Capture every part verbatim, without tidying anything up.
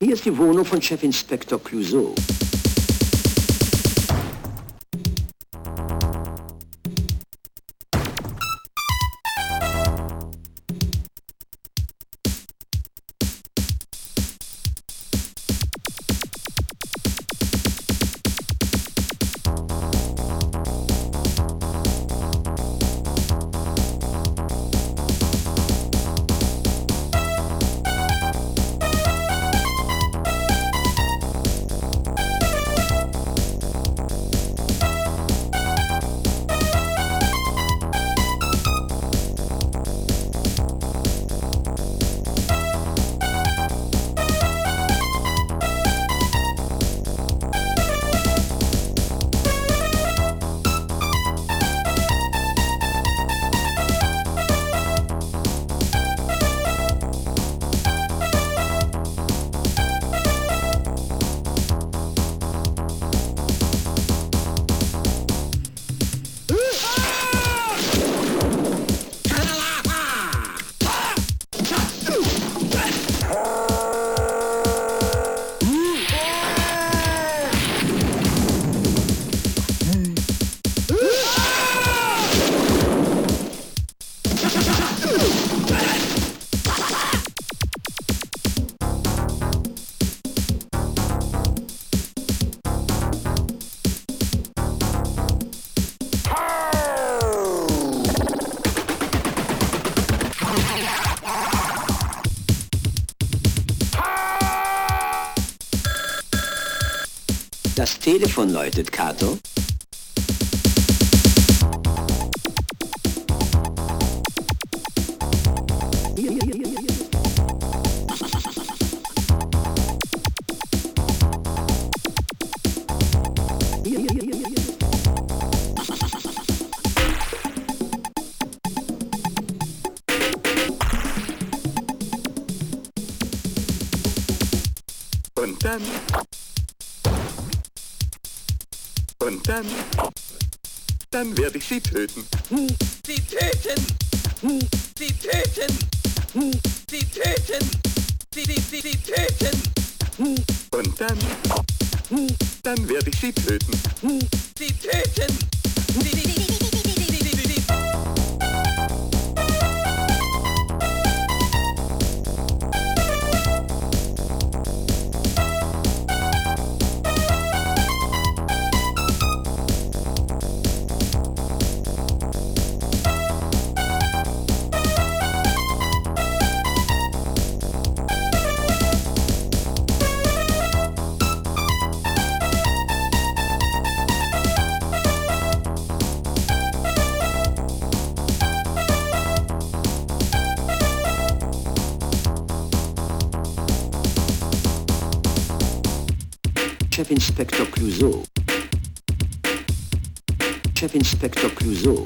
Hier ist die Wohnung von Chefinspektor Clouseau. Das Telefon läutet, Kato. Und dann... Und dann... Dann werde ich sie töten. Sie töten! Sie töten! Sie töten! Sie, sie, sie, sie töten! Und dann... Dann werde ich sie töten. Sie töten! Sie, sie, sie, sie, sie, sie, sie, sie. Chefinspektor Clouseau. Chefinspektor Clouseau.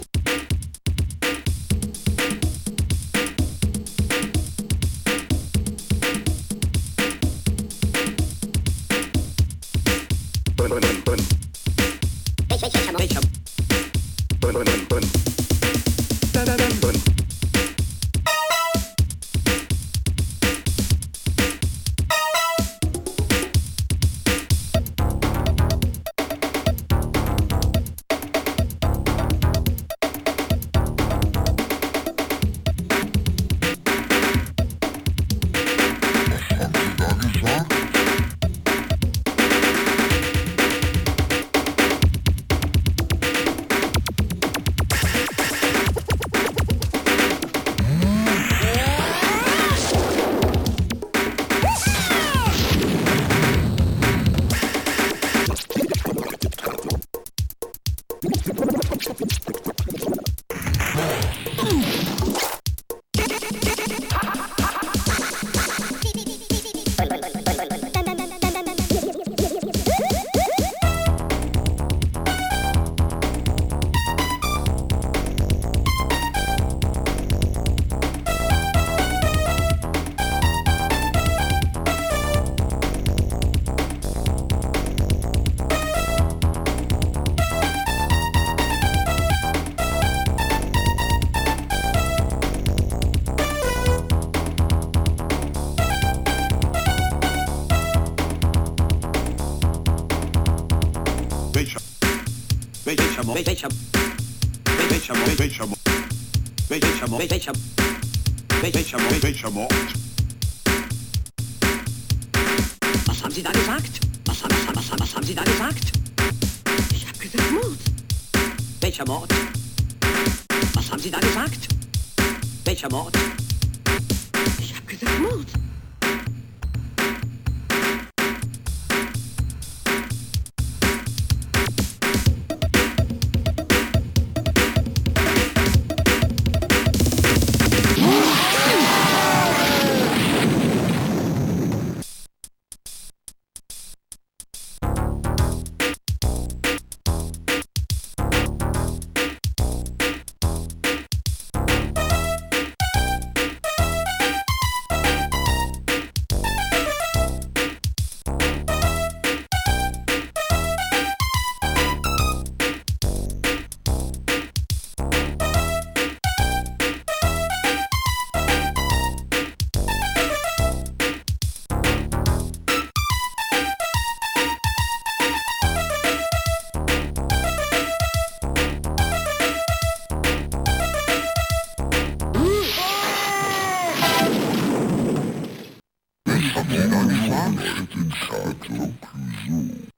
Und, und, und, und. Welcher? Und, und, und, und. Da, da, da, und. Welcher Mord? Welcher Welcher Mord? Welcher Mord? Welcher Mord? Welcher Welcher Mord? Welcher Mord? Was haben Sie da gesagt? Was haben, was, was, was haben Sie da gesagt? Ich hab gesagt Mord. Welcher Mord? Was haben Sie da gesagt? Welcher Mord? Ich hab gesagt Mord. Chefin Inspector Clouseau.